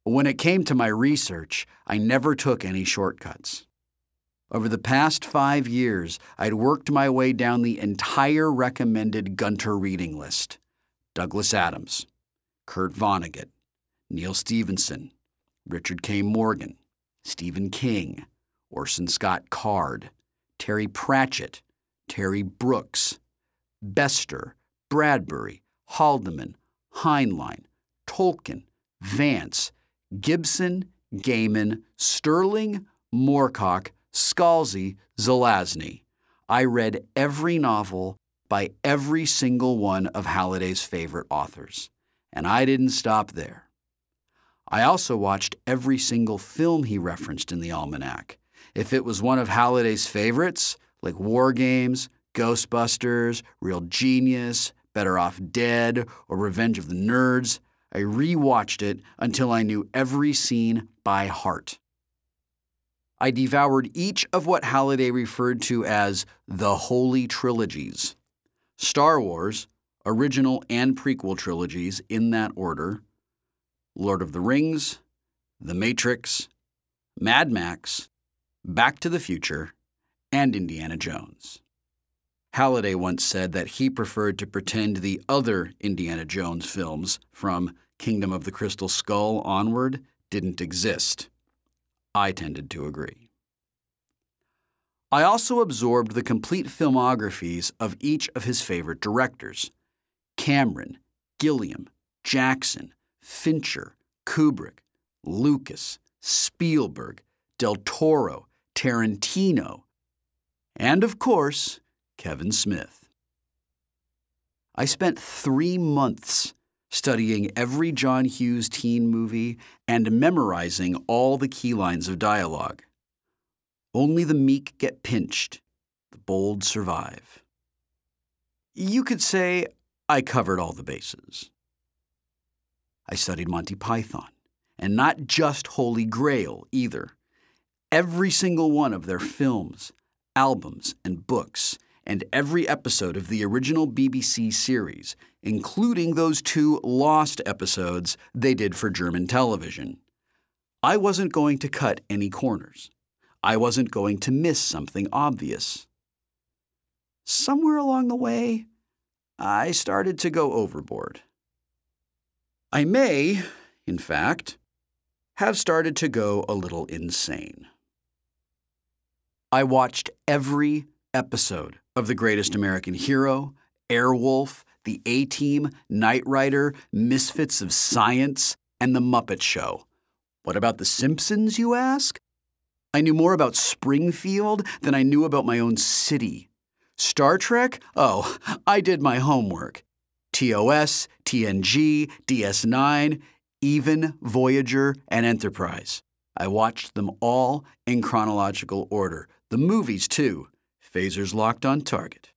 When it came to my research, I never took any shortcuts. Over the past 5 years, I'd worked my way down the entire recommended Gunter reading list. Douglas Adams, Kurt Vonnegut, Neil Stephenson, Richard K. Morgan, Stephen King, Orson Scott Card, Terry Pratchett, Terry Brooks, Bester, Bradbury, Haldeman, Heinlein, Tolkien, Vance, Gibson, Gaiman, Sterling, Moorcock, Scalzi, Zelazny. I read every novel by every single one of Halliday's favorite authors, and I didn't stop there. I also watched every single film he referenced in the almanac. If it was one of Halliday's favorites, like War Games, Ghostbusters, Real Genius, Better Off Dead, or Revenge of the Nerds, I rewatched it until I knew every scene by heart. I devoured each of what Halliday referred to as the Holy Trilogies. Star Wars, original and prequel trilogies in that order, Lord of the Rings, The Matrix, Mad Max, Back to the Future, and Indiana Jones. Halliday once said that he preferred to pretend the other Indiana Jones films, from Kingdom of the Crystal Skull onward, didn't exist. I tended to agree. I also absorbed the complete filmographies of each of his favorite directors: Cameron, Gilliam, Jackson, Fincher, Kubrick, Lucas, Spielberg, Del Toro, Tarantino, and of course, Kevin Smith. I spent 3 months studying every John Hughes teen movie and memorizing all the key lines of dialogue. Only the meek get pinched, the bold survive. You could say I covered all the bases. I studied Monty Python, and not just Holy Grail either. Every single one of their films, albums, and books, and every episode of the original BBC series, including those 2 lost episodes they did for German television. I wasn't going to cut any corners. I wasn't going to miss something obvious. Somewhere along the way, I started to go overboard. I may, in fact, have started to go a little insane. I watched every episode of The Greatest American Hero, Airwolf, The A-Team, Knight Rider, Misfits of Science, and The Muppet Show. What about The Simpsons, you ask? I knew more about Springfield than I knew about my own city. Star Trek? Oh, I did my homework. TOS, TNG, DS9, even Voyager and Enterprise. I watched them all in chronological order. The movies, too. Phasers locked on target.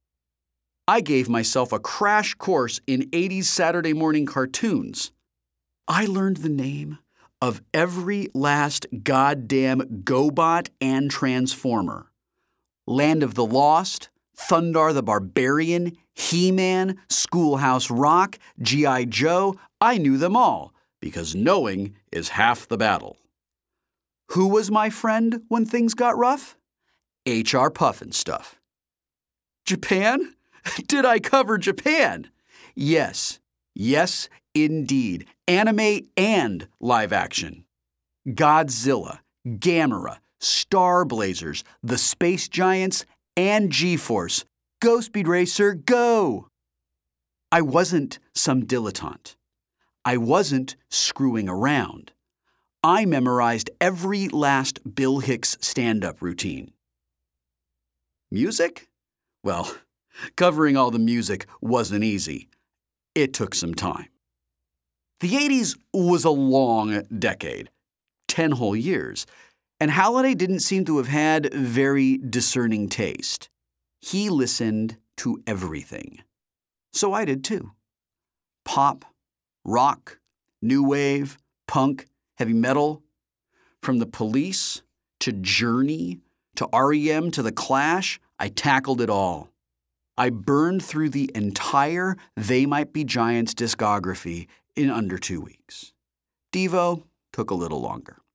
I gave myself a crash course in 80s Saturday morning cartoons. I learned the name of every last goddamn GoBot and Transformer. Land of the Lost, Thundar the Barbarian, He-Man, Schoolhouse Rock, G.I. Joe, I knew them all, because knowing is half the battle. Who was my friend when things got rough? H.R. Pufnstuf. Japan? Did I cover Japan? Yes. Yes, indeed. Anime and live action. Godzilla, Gamera, Star Blazers, The Space Giants, and G-Force. Go, Speed Racer, go! I wasn't some dilettante. I wasn't screwing around. I memorized every last Bill Hicks stand-up routine. Music? Well, covering all the music wasn't easy. It took some time. The 80s was a long decade, 10 whole years, and Halliday didn't seem to have had very discerning taste. He listened to everything. So I did too. Pop, rock, new wave, punk, heavy metal. From The Police to Journey to REM to The Clash, I tackled it all. I burned through the entire They Might Be Giants discography in under 2 weeks. Devo, took a little longer.